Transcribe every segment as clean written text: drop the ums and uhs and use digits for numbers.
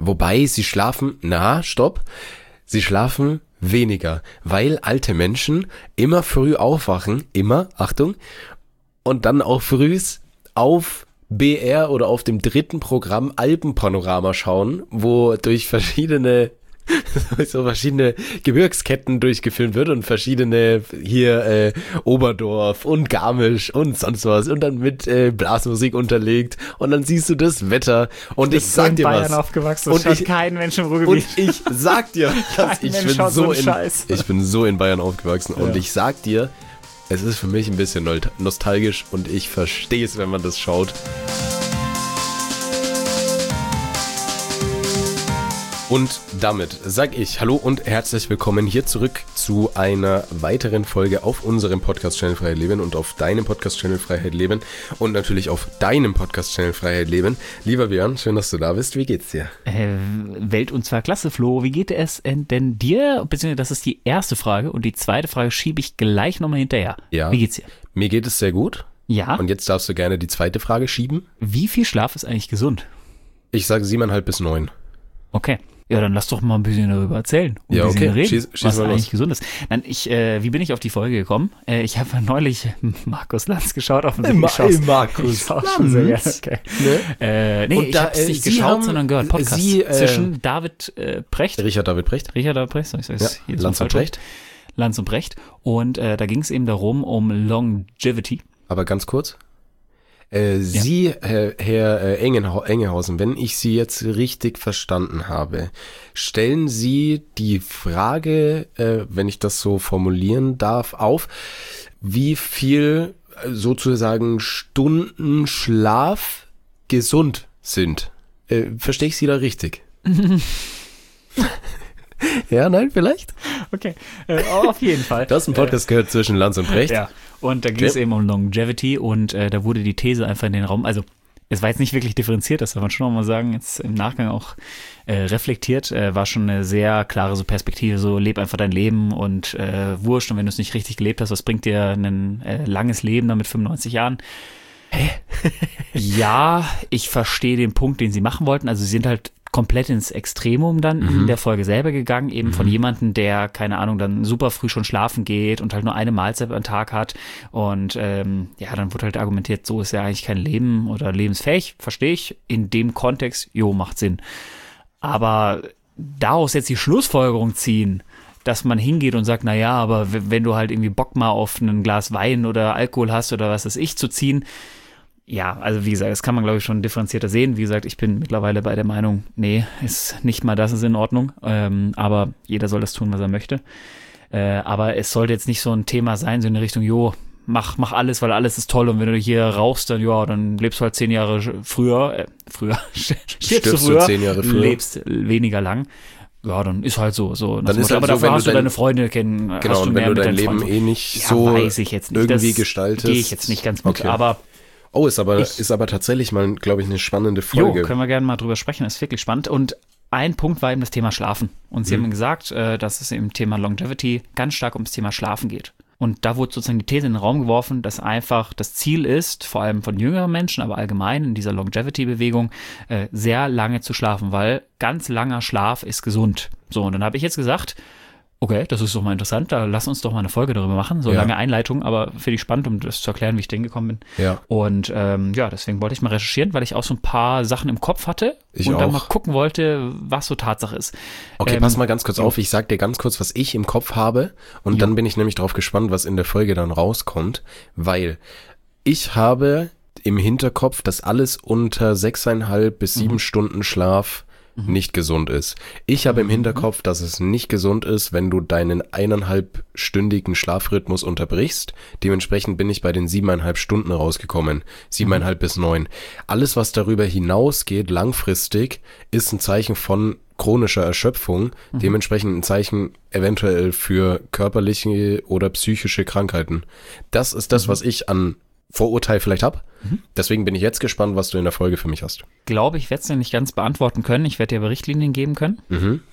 Wobei sie schlafen, sie schlafen weniger, weil alte Menschen immer früh aufwachen, Achtung, und dann auch frühs auf BR oder auf dem 3. Programm Alpenpanorama schauen, wo durch verschiedene Gebirgsketten durchgefilmt wird und verschiedene hier Oberdorf und Garmisch und sonst was und dann mit Blasmusik unterlegt und dann siehst du das Wetter und ich sag dir was. Ich bin in Bayern aufgewachsen, das schaut kein Mensch im Ruhrgebiet. Und ich sag dir, ich bin so in Bayern aufgewachsen und ich sag dir, es ist für mich ein bisschen nostalgisch und ich verstehe es, wenn man das schaut. Und damit sag ich Hallo und herzlich willkommen hier zurück zu einer weiteren Folge auf unserem Podcast-Channel Freiheit Leben und auf deinem Podcast-Channel Freiheit Leben und natürlich auf deinem Podcast-Channel Freiheit Leben. Lieber Björn, schön, dass du da bist. Wie geht's dir? Welt und zwar klasse, Flo. Wie geht es denn dir? Beziehungsweise das ist die erste Frage und die zweite Frage schiebe ich gleich nochmal hinterher. Ja. Wie geht's dir? Mir geht es sehr gut. Ja. Und jetzt darfst du gerne die zweite Frage schieben. Wie viel Schlaf ist eigentlich gesund? Ich sage 7,5 bis 9. Okay. Ja, dann lass doch mal ein bisschen darüber erzählen. Ja, okay. Reden, schieß was mal eigentlich los. gesund ist. Nein, wie bin ich auf die Folge gekommen? Ich habe neulich Markus Lanz geschaut. Markus Lanz. Okay. Ne? Nee, ich habe es nicht geschaut, sondern gehört. Podcast zwischen David Precht. Richard David Precht. Soll ich das hier Lanz und Precht. Lanz und Precht. Und da ging es eben darum, um Longevity. Aber ganz kurz. Sie, Herr Engehausen, wenn ich Sie jetzt richtig verstanden habe, stellen Sie die Frage, wenn ich das so formulieren darf, auf, wie viel sozusagen Stunden Schlaf gesund sind. Verstehe ich Sie da richtig? Ja, nein, vielleicht? Okay, auf jeden Fall. Das ist ein Podcast gehört zwischen Lanz und Precht. Ja, und da ging es eben um Longevity und da wurde die These einfach in den Raum, also es war jetzt nicht wirklich differenziert, das darf man schon noch mal sagen, jetzt im Nachgang auch reflektiert, war schon eine sehr klare so Perspektive, so leb einfach dein Leben und wurscht, und wenn du es nicht richtig gelebt hast, was bringt dir ein langes Leben dann mit 95 Jahren? Hä? Ja, ich verstehe den Punkt, den sie machen wollten, also sie sind halt komplett ins Extremum dann in der Folge selber gegangen, eben von jemandem, der, keine Ahnung, dann super früh schon schlafen geht und halt nur eine Mahlzeit am Tag hat und dann wurde halt argumentiert, so ist ja eigentlich kein Leben oder lebensfähig, verstehe ich, in dem Kontext, macht Sinn. Aber daraus jetzt die Schlussfolgerung ziehen, dass man hingeht und sagt, naja, aber wenn du halt irgendwie Bock mal auf ein Glas Wein oder Alkohol hast oder was weiß ich zu ziehen, ja, also wie gesagt, das kann man, glaube ich, schon differenzierter sehen. Wie gesagt, ich bin mittlerweile bei der Meinung, nee, ist nicht mal das ist in Ordnung. Aber jeder soll das tun, was er möchte. Aber es sollte jetzt nicht so ein Thema sein, so in die Richtung, mach alles, weil alles ist toll. Und wenn du hier rauchst, dann lebst du halt 10 Jahre stirbst du früher, 10 Jahre früher, lebst weniger lang. Ja, dann ist halt so. Dann ist halt aber so, dafür hast du deine Freunde kennen. Genau, und wenn du dein Leben nicht so weiß ich jetzt nicht. irgendwie gestaltest. Gehe ich jetzt nicht ganz mit, okay. aber ist aber tatsächlich mal, glaube ich, eine spannende Folge. Können wir gerne mal drüber sprechen, ist wirklich spannend. Und ein Punkt war eben das Thema Schlafen. Und sie haben gesagt, dass es im Thema Longevity ganz stark ums Thema Schlafen geht. Und da wurde sozusagen die These in den Raum geworfen, dass einfach das Ziel ist, vor allem von jüngeren Menschen, aber allgemein in dieser Longevity-Bewegung, sehr lange zu schlafen, weil ganz langer Schlaf ist gesund. So, und dann habe ich jetzt gesagt, okay, das ist doch mal interessant, da lass uns doch mal eine Folge darüber machen. So lange Einleitung, aber finde ich spannend, um das zu erklären, wie ich da hingekommen bin. Ja. Und deswegen wollte ich mal recherchieren, weil ich auch so ein paar Sachen im Kopf hatte ich und auch. Dann mal gucken wollte, was so Tatsache ist. Okay, pass mal ganz kurz auf, ich sag dir ganz kurz, was ich im Kopf habe und dann bin ich nämlich drauf gespannt, was in der Folge dann rauskommt, weil ich habe im Hinterkopf, dass alles unter 6,5 bis 7 Stunden Schlaf nicht gesund ist. Ich habe im Hinterkopf, dass es nicht gesund ist, wenn du deinen 1,5-stündigen Schlafrhythmus unterbrichst. Dementsprechend bin ich bei den 7,5 Stunden rausgekommen. 7,5 bis 9. Alles, was darüber hinausgeht, langfristig, ist ein Zeichen von chronischer Erschöpfung. Dementsprechend ein Zeichen eventuell für körperliche oder psychische Krankheiten. Das ist das, was ich an Vorurteil vielleicht habe. Deswegen bin ich jetzt gespannt, was du in der Folge für mich hast. Glaube ich, werde es dir nicht ganz beantworten können. Ich werde dir aber Richtlinien geben können.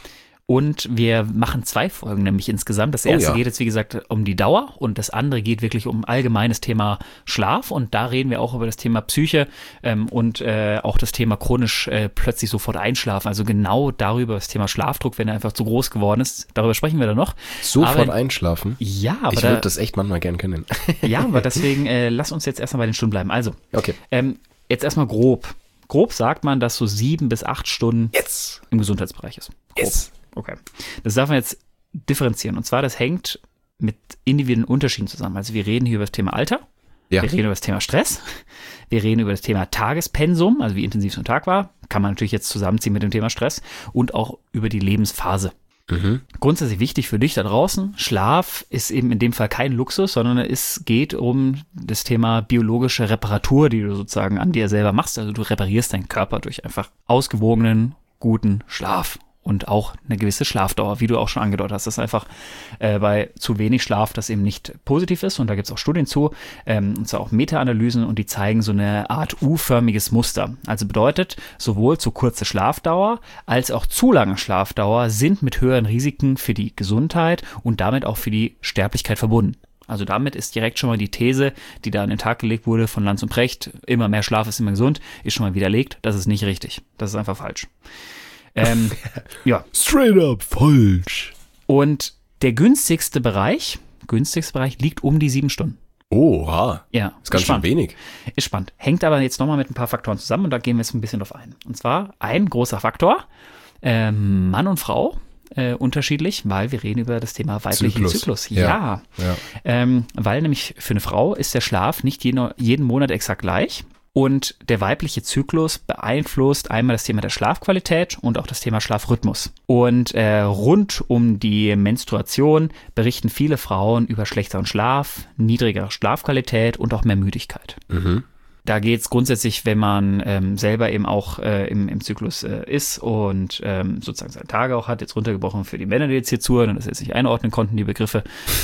Und wir machen 2 Folgen nämlich insgesamt. Das erste geht jetzt, wie gesagt, um die Dauer und das andere geht wirklich um allgemeines Thema Schlaf. Und da reden wir auch über das Thema Psyche und auch das Thema chronisch plötzlich sofort einschlafen. Also genau darüber, das Thema Schlafdruck, wenn er einfach zu groß geworden ist. Darüber sprechen wir dann noch. Sofort einschlafen? Ja, aber ich würde das echt manchmal gern können. Ja, aber deswegen lass uns jetzt erstmal bei den Stunden bleiben. Also, okay. Jetzt erstmal grob. Grob sagt man, dass so 7 bis 8 Stunden im Gesundheitsbereich ist. Grob. Yes. Okay. Das darf man jetzt differenzieren. Und zwar, das hängt mit individuellen Unterschieden zusammen. Also wir reden hier über das Thema Alter, wir reden über das Thema Stress, wir reden über das Thema Tagespensum, also wie intensiv so ein Tag war, kann man natürlich jetzt zusammenziehen mit dem Thema Stress und auch über die Lebensphase. Grundsätzlich wichtig für dich da draußen, Schlaf ist eben in dem Fall kein Luxus, sondern es geht um das Thema biologische Reparatur, die du sozusagen an dir selber machst. Also du reparierst deinen Körper durch einfach ausgewogenen, guten Schlaf. Und auch eine gewisse Schlafdauer, wie du auch schon angedeutet hast, dass einfach bei zu wenig Schlaf das eben nicht positiv ist. Und da gibt es auch Studien zu, und zwar auch Meta-Analysen, und die zeigen so eine Art U-förmiges Muster. Also bedeutet, sowohl zu kurze Schlafdauer als auch zu lange Schlafdauer sind mit höheren Risiken für die Gesundheit und damit auch für die Sterblichkeit verbunden. Also damit ist direkt schon mal die These, die da an den Tag gelegt wurde von Lanz und Precht, immer mehr Schlaf ist immer gesund, ist schon mal widerlegt. Das ist nicht richtig. Das ist einfach falsch. Ja. Straight up falsch. Und der günstigste Bereich liegt um die 7 Stunden. Oha. Ja. Ist ganz schön wenig. Ist spannend. Hängt aber jetzt nochmal mit ein paar Faktoren zusammen und da gehen wir jetzt ein bisschen drauf ein. Und zwar ein großer Faktor, Mann und Frau, unterschiedlich, weil wir reden über das Thema weiblichen Zyklus. Ja. Weil nämlich für eine Frau ist der Schlaf nicht jeden Monat exakt gleich. Und der weibliche Zyklus beeinflusst einmal das Thema der Schlafqualität und auch das Thema Schlafrhythmus. Und rund um die Menstruation berichten viele Frauen über schlechteren Schlaf, niedrigere Schlafqualität und auch mehr Müdigkeit. Da geht es grundsätzlich, wenn man selber eben auch im Zyklus ist und sozusagen seine Tage auch hat, jetzt runtergebrochen für die Männer, die jetzt hier zuhören und das jetzt nicht einordnen konnten, die Begriffe.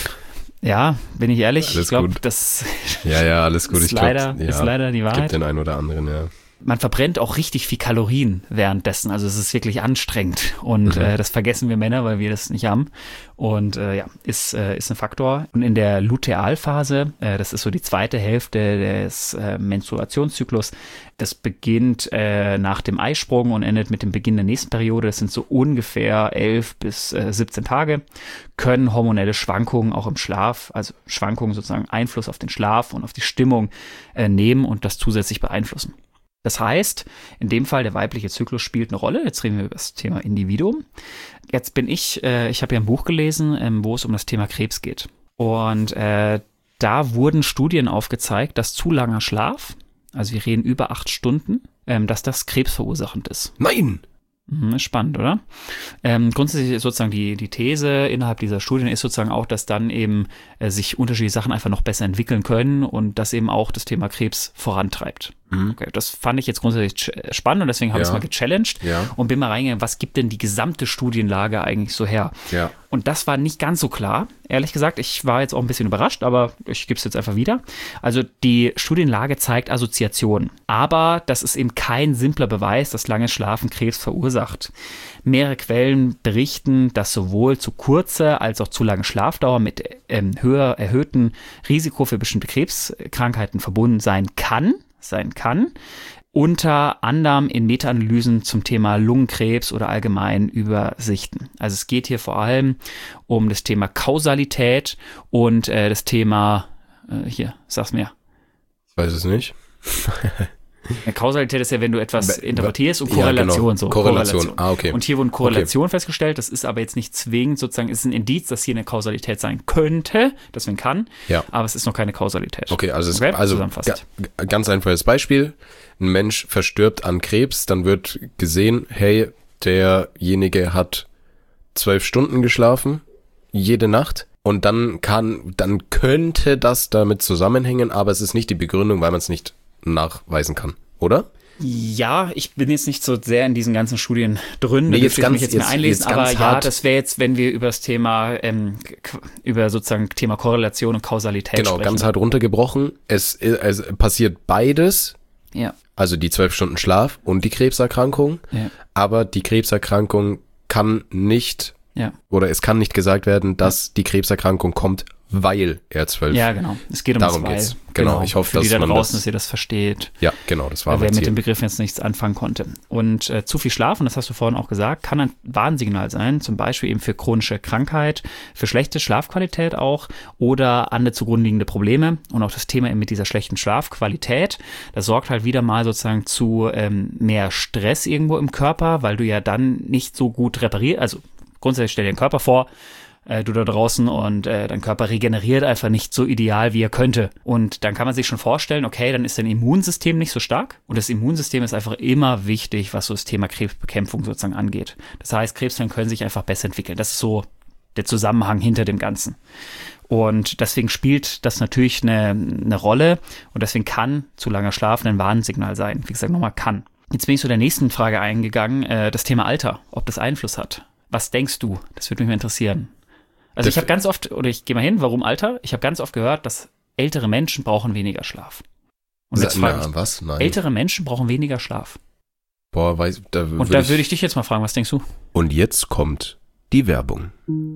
Ja, bin ich ehrlich, alles ich glaube, gut. Das ja, alles gut. ist leider die Wahrheit. Gibt den einen oder anderen, ja. Man verbrennt auch richtig viel Kalorien währenddessen, also es ist wirklich anstrengend und das vergessen wir Männer, weil wir das nicht haben und ist ein Faktor. Und in der Lutealphase, das ist so die zweite Hälfte des Menstruationszyklus, das beginnt nach dem Eisprung und endet mit dem Beginn der nächsten Periode, das sind so ungefähr 11 bis 17 Tage, können hormonelle Schwankungen auch im Schlaf, also Schwankungen sozusagen Einfluss auf den Schlaf und auf die Stimmung nehmen und das zusätzlich beeinflussen. Das heißt, in dem Fall der weibliche Zyklus spielt eine Rolle. Jetzt reden wir über das Thema Individuum. Jetzt bin ich habe ja ein Buch gelesen, wo es um das Thema Krebs geht. Und da wurden Studien aufgezeigt, dass zu langer Schlaf, also wir reden über 8 Stunden, dass das krebsverursachend ist. Nein! Spannend, oder? Grundsätzlich ist sozusagen die These innerhalb dieser Studien ist sozusagen auch, dass dann eben sich unterschiedliche Sachen einfach noch besser entwickeln können und das eben auch das Thema Krebs vorantreibt. Okay, das fand ich jetzt grundsätzlich spannend und deswegen habe ich es mal gechallenged und bin mal reingegangen, was gibt denn die gesamte Studienlage eigentlich so her? Ja. Und das war nicht ganz so klar, ehrlich gesagt. Ich war jetzt auch ein bisschen überrascht, aber ich gebe es jetzt einfach wieder. Also die Studienlage zeigt Assoziationen, aber das ist eben kein simpler Beweis, dass langes Schlafen Krebs verursacht. Mehrere Quellen berichten, dass sowohl zu kurze als auch zu lange Schlafdauer mit erhöhtem Risiko für bestimmte Krebskrankheiten verbunden sein kann, unter anderem in Meta-Analysen zum Thema Lungenkrebs oder allgemein Übersichten. Also es geht hier vor allem um das Thema Kausalität und das Thema, hier, sag's mir. Ich weiß es nicht. Kausalität ist ja, wenn du etwas interpretierst und Korrelation. Ja, genau. Korrelation. Okay. Und hier wurden Korrelationen festgestellt. Das ist aber jetzt nicht zwingend sozusagen, ist ein Indiz, dass hier eine Kausalität sein könnte, deswegen kann, aber es ist noch keine Kausalität. Okay, also ganz einfaches Beispiel. Ein Mensch verstirbt an Krebs, dann wird gesehen, hey, derjenige hat 12 Stunden geschlafen, jede Nacht. Und dann könnte das damit zusammenhängen, aber es ist nicht die Begründung, weil man es nicht nachweisen kann, oder? Ja, ich bin jetzt nicht so sehr in diesen ganzen Studien drin, da dürfte ich mich jetzt mehr einlesen, aber ja, das wäre jetzt, wenn wir über das Thema, über sozusagen Thema Korrelation und Kausalität sprechen. Genau, ganz hart runtergebrochen, es passiert beides, also die 12 Stunden Schlaf und die Krebserkrankung, aber die Krebserkrankung kann nicht oder es kann nicht gesagt werden, dass die Krebserkrankung kommt, weil er 12. Ja, genau. Es geht um Darum das Weil. Geht's. Genau. Ich hoffe, für die dass da man draußen, dass ihr das versteht. Ja, genau. Das war wer mit dem Begriff jetzt nichts anfangen konnte. Und zu viel Schlaf, und das hast du vorhin auch gesagt, kann ein Warnsignal sein, zum Beispiel eben für chronische Krankheit, für schlechte Schlafqualität auch oder andere zugrunde liegende Probleme. Und auch das Thema eben mit dieser schlechten Schlafqualität, das sorgt halt wieder mal sozusagen zu mehr Stress irgendwo im Körper, weil du ja dann nicht so gut reparierst. Also grundsätzlich stell dir den Körper vor, du da draußen und dein Körper regeneriert einfach nicht so ideal, wie er könnte. Und dann kann man sich schon vorstellen, okay, dann ist dein Immunsystem nicht so stark. Und das Immunsystem ist einfach immer wichtig, was so das Thema Krebsbekämpfung sozusagen angeht. Das heißt, Krebszellen können sich einfach besser entwickeln. Das ist so der Zusammenhang hinter dem Ganzen. Und deswegen spielt das natürlich eine Rolle. Und deswegen kann zu langer Schlaf ein Warnsignal sein. Wie gesagt, nochmal kann. Jetzt bin ich zu der nächsten Frage eingegangen, das Thema Alter, ob das Einfluss hat. Was denkst du? Das würde mich mal interessieren. Also ich habe ganz oft, oder ich gehe mal hin, warum Alter? Ich habe ganz oft gehört, dass ältere Menschen brauchen weniger Schlaf. Und jetzt frage ich, was? Nein. Ältere Menschen brauchen weniger Schlaf. Boah, da würde ich dich jetzt mal fragen, was denkst du? Und jetzt kommt die Werbung.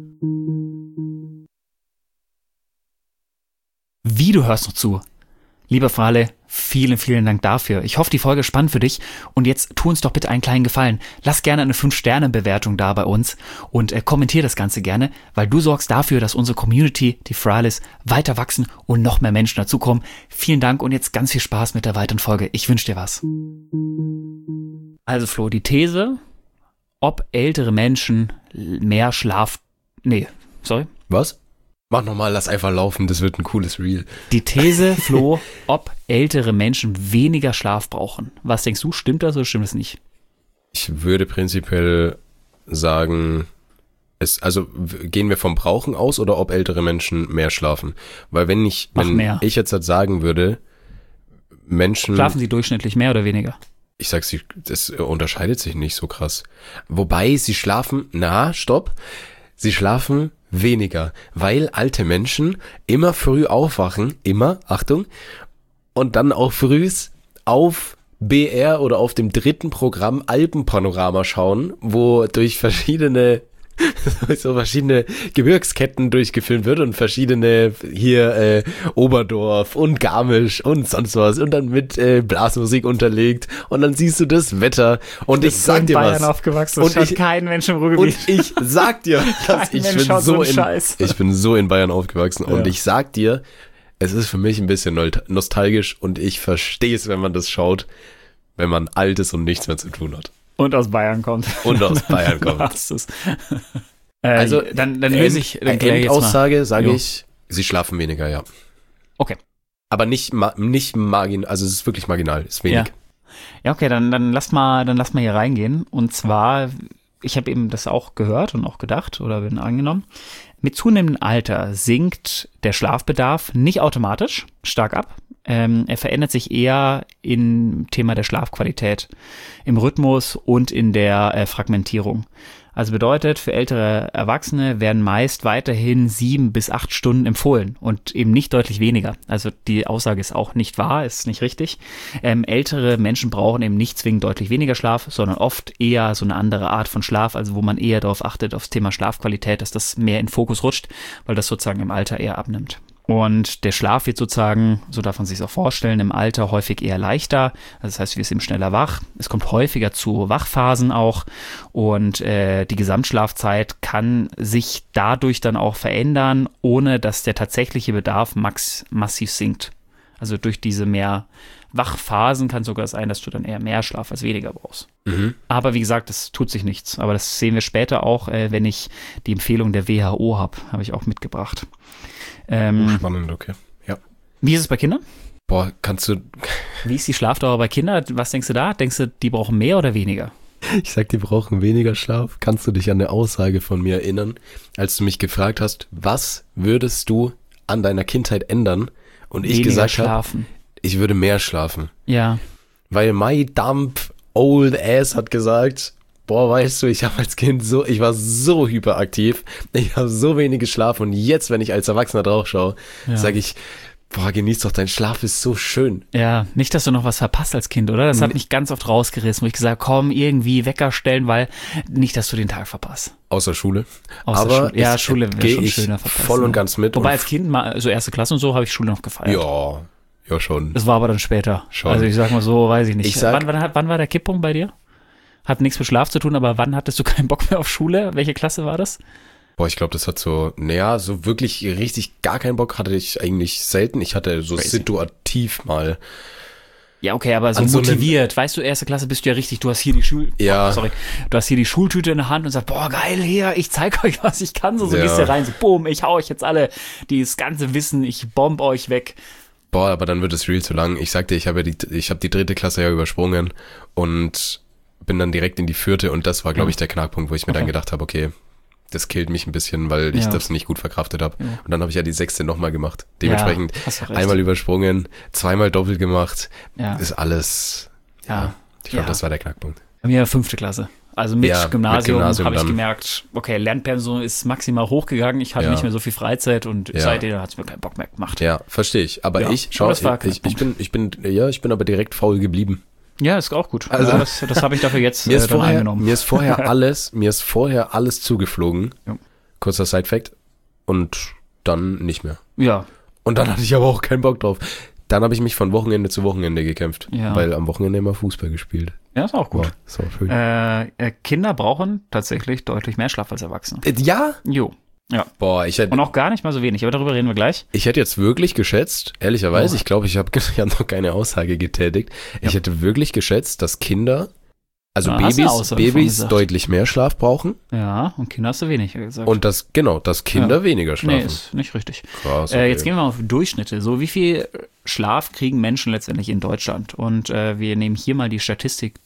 Wie, du hörst noch zu? Lieber Frale, vielen, vielen Dank dafür. Ich hoffe, die Folge ist spannend für dich. Und jetzt tu uns doch bitte einen kleinen Gefallen. Lass gerne eine 5-Sterne-Bewertung da bei uns und kommentier das Ganze gerne, weil du sorgst dafür, dass unsere Community, die Frales, weiter wachsen und noch mehr Menschen dazukommen. Vielen Dank und jetzt ganz viel Spaß mit der weiteren Folge. Ich wünsche dir was. Also Flo, die These, ob ältere Menschen mehr Schlaf... Was? Mach nochmal, lass einfach laufen, das wird ein cooles Reel. Die These, Flo, ob ältere Menschen weniger Schlaf brauchen. Was denkst du, stimmt das oder stimmt es nicht? Ich würde prinzipiell sagen, gehen wir vom Brauchen aus oder ob ältere Menschen mehr schlafen? Weil wenn ich jetzt halt sagen würde, Menschen... Schlafen sie durchschnittlich mehr oder weniger? Ich sag, das unterscheidet sich nicht so krass. Wobei sie schlafen, sie schlafen weniger, weil alte Menschen immer früh aufwachen, Achtung, und dann auch frühs auf BR oder auf dem 3. Programm Alpenpanorama schauen, wo durch verschiedene Gebirgsketten durchgefilmt wird und verschiedene hier Oberdorf und Garmisch und sonst was und dann mit Blasmusik unterlegt und dann siehst du das Wetter und ich sag dir was. Ich bin in Bayern aufgewachsen, und schaut kein Mensch im Ruhrgebiet. Und ich sag dir, ich bin so in Bayern aufgewachsen und ich sag dir, es ist für mich ein bisschen nostalgisch und ich verstehe es, wenn man das schaut, wenn man alt ist und nichts mehr zu tun hat. Und aus Bayern kommt. Also, dann löse ich. Endaussage sage ich, sie schlafen weniger, ja. Okay. Aber nicht marginal, also es ist wirklich marginal, ist wenig. Ja, okay, dann lass mal hier reingehen. Und zwar, ich habe eben das auch gehört und auch gedacht oder bin angenommen. Mit zunehmendem Alter sinkt der Schlafbedarf nicht automatisch stark ab. Er verändert sich eher im Thema der Schlafqualität, im Rhythmus und in der Fragmentierung. Also bedeutet, für ältere Erwachsene werden meist weiterhin 7 bis 8 Stunden empfohlen und eben nicht deutlich weniger. Also die Aussage ist auch nicht wahr, ist nicht richtig. Ältere Menschen brauchen eben nicht zwingend deutlich weniger Schlaf, sondern oft eher so eine andere Art von Schlaf, also wo man eher darauf achtet, aufs Thema Schlafqualität, dass das mehr in Fokus rutscht, weil das sozusagen im Alter eher abnimmt. Und der Schlaf wird sozusagen, so darf man sich auch vorstellen, im Alter häufig eher leichter. Also das heißt, wir sind schneller wach. Es kommt häufiger zu Wachphasen auch. Und die Gesamtschlafzeit kann sich dadurch dann auch verändern, ohne dass der tatsächliche Bedarf massiv sinkt. Also durch diese mehr Wachphasen kann sogar sein, dass du dann eher mehr Schlaf als weniger brauchst. Mhm. Aber wie gesagt, das tut sich nichts. Aber das sehen wir später auch, wenn ich die Empfehlung der WHO habe ich auch mitgebracht. Spannend, okay. Ja. Wie ist es bei Kindern? Boah, Wie ist die Schlafdauer bei Kindern? Was denkst du da? Denkst du, die brauchen mehr oder weniger? Ich sag, die brauchen weniger Schlaf. Kannst du dich an eine Aussage von mir erinnern, als du mich gefragt hast, was würdest du an deiner Kindheit ändern? Und ich gesagt habe, ich würde mehr schlafen. Ja. Weil my dumb old ass hat gesagt, boah, weißt du, ich war so hyperaktiv, ich habe so wenig geschlafen und jetzt, wenn ich als Erwachsener drauf schaue, sage ich, Boah, genieß doch, dein Schlaf ist so schön. Ja, nicht, dass du noch was verpasst als Kind, oder? Das hat mich ganz oft rausgerissen, wo ich gesagt habe, komm, irgendwie Wecker stellen, weil nicht, dass du den Tag verpasst. Außer Schule. Aber ja, Schule wäre schon ich schöner verpasst. voll und ganz mit. Wobei als Kind, mal so erste Klasse und so, habe ich Schule noch gefeiert. Ja, schon. Das war aber dann später. Schon. Also ich sag mal so, weiß ich nicht. Wann war der Kipppunkt bei dir? Hat nichts mit Schlaf zu tun, aber wann hattest du keinen Bock mehr auf Schule? Welche Klasse war das? Boah, ich glaube, das hat so wirklich richtig gar keinen Bock hatte ich eigentlich selten. Ich hatte so situativ mal. Ja, okay, aber so motiviert. Weißt du, erste Klasse bist du ja richtig, du hast hier die du hast hier die Schultüte in der Hand und sagst, boah, geil, hier, ich zeig euch, was ich kann. So gehst du rein, so boom, ich hau euch jetzt alle dieses ganze Wissen, ich bomb euch weg. Boah, aber dann wird es real zu lang. Ich sagte, ich habe die 3. Klasse ja übersprungen und bin dann direkt in die 4. und das war, glaube ich, der Knackpunkt, wo ich mir dann gedacht habe, okay, das killt mich ein bisschen, weil ich das nicht gut verkraftet habe. Ja. Und dann habe ich ja die 6. nochmal gemacht. Dementsprechend einmal übersprungen, zweimal doppelt gemacht. Ja. Ist alles, ich glaube, das war der Knackpunkt. Bei mir 5. Klasse. Also mit Gymnasium habe ich gemerkt, okay, Lernpensum ist maximal hochgegangen. Ich hatte nicht mehr so viel Freizeit und seitdem hat es mir keinen Bock mehr gemacht. Ja, verstehe ich. Aber ich bin aber direkt faul geblieben. Ja, ist auch gut. Also das habe ich dafür jetzt eingenommen. Mir ist vorher alles zugeflogen. Ja. Kurzer Side-Fact. Und dann nicht mehr. Ja. Und dann hatte ich aber auch keinen Bock drauf. Dann habe ich mich von Wochenende zu Wochenende gekämpft. Ja. Weil am Wochenende immer Fußball gespielt. Ja, ist auch gut. Boah, ist auch schön. Kinder brauchen tatsächlich deutlich mehr Schlaf als Erwachsene. Ja? Jo. Ja. Boah, und auch gar nicht mal so wenig, aber darüber reden wir gleich. Ich hätte jetzt wirklich geschätzt, ehrlicherweise, ich glaube, ich habe noch keine Aussage getätigt. Ja. Ich hätte wirklich geschätzt, dass Kinder, also Babys deutlich mehr Schlaf brauchen. Ja, und Kinder hast du weniger gesagt. Und dass Kinder weniger schlafen. Nee, ist nicht richtig. Krass, okay. Jetzt gehen wir mal auf Durchschnitte. So, wie viel Schlaf kriegen Menschen letztendlich in Deutschland? Und wir nehmen hier mal die Statistik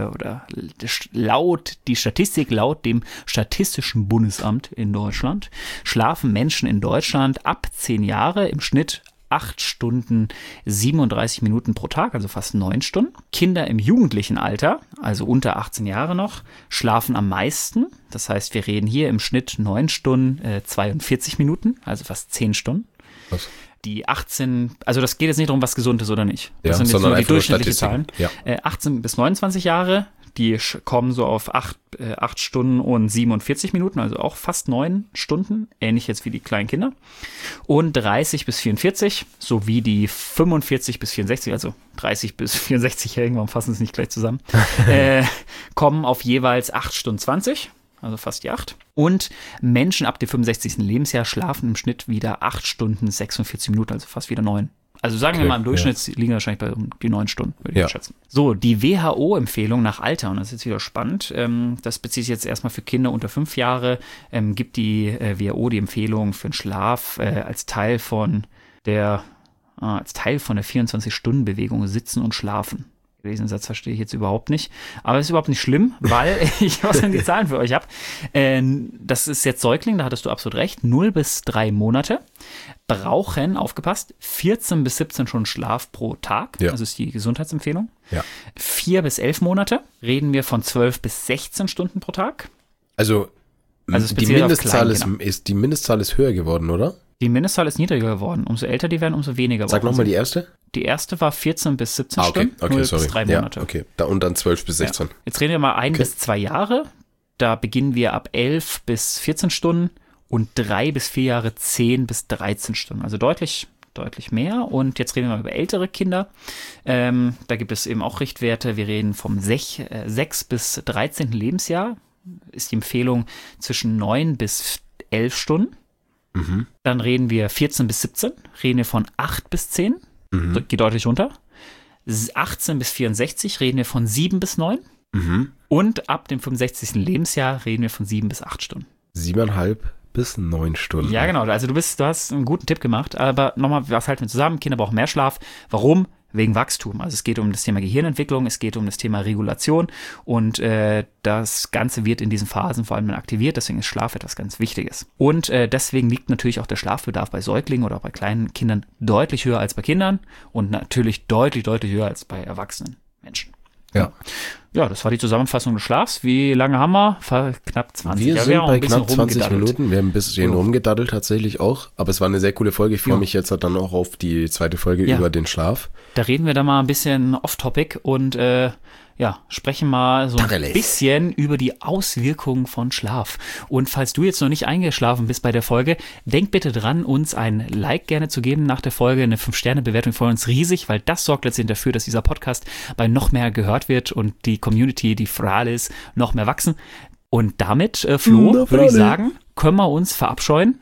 laut dem Statistischen Bundesamt in Deutschland schlafen Menschen in Deutschland ab 10 Jahre im Schnitt 8 Stunden 37 Minuten pro Tag, also fast 9 Stunden. Kinder im jugendlichen Alter, also unter 18 Jahre noch, schlafen am meisten. Das heißt, wir reden hier im Schnitt 9 Stunden 42 Minuten, also fast 10 Stunden. Was? Die 18, also das geht jetzt nicht darum, was gesund ist oder nicht. Das sind jetzt nur die durchschnittlichen Zahlen. Ja. 18 bis 29 Jahre, die kommen so auf 8 Stunden und 47 Minuten, also auch fast 9 Stunden, ähnlich jetzt wie die kleinen Kinder. Und 30 bis 44, sowie die 45 bis 64, also 30 bis 64-Jährigen, warum fassen sie es nicht gleich zusammen, kommen auf jeweils 8 Stunden 20. Also fast die 8. Und Menschen ab dem 65. Lebensjahr schlafen im Schnitt wieder 8 Stunden 46 Minuten, also fast wieder 9. Also sagen wir mal, im Durchschnitt liegen wahrscheinlich bei die 9 Stunden, würde ich schätzen. So, die WHO-Empfehlung nach Alter, und das ist jetzt wieder spannend, das bezieht sich jetzt erstmal für Kinder unter 5 Jahre, gibt die WHO die Empfehlung für den Schlaf als Teil von der 24-Stunden-Bewegung sitzen und schlafen. Diesen Satz verstehe ich jetzt überhaupt nicht. Aber es ist überhaupt nicht schlimm, weil ich was in die Zahlen für euch habe. Das ist jetzt Säugling, da hattest du absolut recht. 0 bis 3 Monate brauchen, aufgepasst, 14 bis 17 Stunden Schlaf pro Tag. Ja. Das ist die Gesundheitsempfehlung. Ja. 4 bis 11 Monate reden wir von 12 bis 16 Stunden pro Tag. Also die Mindestzahl ist höher geworden, oder? Die Mindestzahl ist niedriger geworden. Umso älter die werden, umso weniger. Sag nochmal die erste. Die erste war 14 bis 17 Stunden, 0 bis 3 Monate. Ja, okay. Und dann 12 bis 16. Ja. Jetzt reden wir mal 1 bis 2 Jahre. Da beginnen wir ab 11 bis 14 Stunden und 3 bis 4 Jahre 10 bis 13 Stunden. Also deutlich mehr. Und jetzt reden wir mal über ältere Kinder. Da gibt es eben auch Richtwerte. Wir reden vom 6 bis 13. Lebensjahr. Ist die Empfehlung zwischen 9 bis 11 Stunden. Mhm. Dann reden wir 14 bis 17, reden wir von 8 bis 10, geht deutlich runter. 18 bis 64 reden wir von 7 bis 9. Mhm. Und ab dem 65. Lebensjahr reden wir von 7 bis 8 Stunden. 7,5 bis 9 Stunden. Ja, genau. Also du hast einen guten Tipp gemacht. Aber nochmal, was halten wir zusammen? Kinder brauchen mehr Schlaf. Warum? Wegen Wachstum. Also es geht um das Thema Gehirnentwicklung, es geht um das Thema Regulation und das Ganze wird in diesen Phasen vor allem aktiviert, deswegen ist Schlaf etwas ganz Wichtiges. Und deswegen liegt natürlich auch der Schlafbedarf bei Säuglingen oder auch bei kleinen Kindern deutlich höher als bei Kindern und natürlich deutlich höher als bei erwachsenen Menschen. Ja. Ja, das war die Zusammenfassung des Schlafs. Wie lange haben wir? Knapp 20. Wir Ja, sind haben bei ein bisschen knapp 20 rumgedaddelt. Minuten. Wir haben ein bisschen rumgedaddelt tatsächlich auch. Aber es war eine sehr coole Folge. Ich freue mich jetzt dann auch auf die zweite Folge über den Schlaf. Da reden wir dann mal ein bisschen off-topic und sprechen mal so ein bisschen über die Auswirkungen von Schlaf. Und falls du jetzt noch nicht eingeschlafen bist bei der Folge, denk bitte dran, uns ein Like gerne zu geben nach der Folge. Eine 5-Sterne-Bewertung freut uns riesig, weil das sorgt letztendlich dafür, dass dieser Podcast bei noch mehr gehört wird und die Community, die Fralis, noch mehr wachsen. Und damit, Flo, würde ich sagen, können wir uns verabscheuen.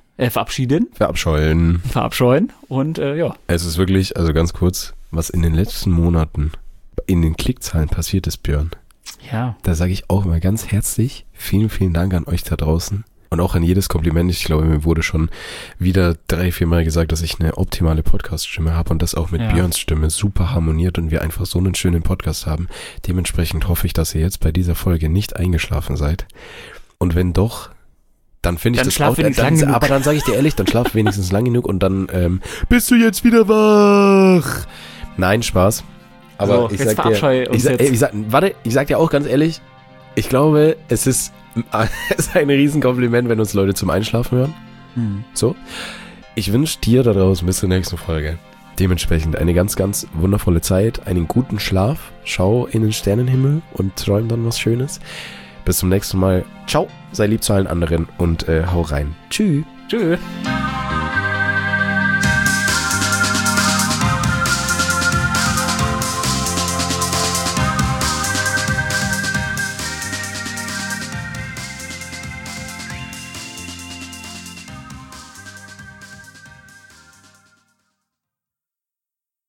Und Es ist wirklich, also ganz kurz, was in den letzten Monaten in den Klickzahlen passiert ist, Björn. Ja. Da sage ich auch mal ganz herzlich vielen, vielen Dank an euch da draußen und auch an jedes Kompliment. Ich glaube, mir wurde schon wieder 3-4 Mal gesagt, dass ich eine optimale Podcast-Stimme habe und das auch mit Björns Stimme super harmoniert und wir einfach so einen schönen Podcast haben. Dementsprechend hoffe ich, dass ihr jetzt bei dieser Folge nicht eingeschlafen seid. Und wenn doch, dann finde ich das auch, aber dann sage ich dir ehrlich, dann schlaf wenigstens lang genug und dann bist du jetzt wieder wach. Nein, Spaß. Aber so, ich sag dir auch ganz ehrlich, ich glaube, es ist ein Riesenkompliment, wenn uns Leute zum Einschlafen hören. So. Ich wünsche dir da draußen bis zur nächsten Folge dementsprechend eine ganz, ganz wundervolle Zeit, einen guten Schlaf, schau in den Sternenhimmel und träum dann was Schönes. Bis zum nächsten Mal. Ciao, sei lieb zu allen anderen und hau rein. Tschüss. Tschüss.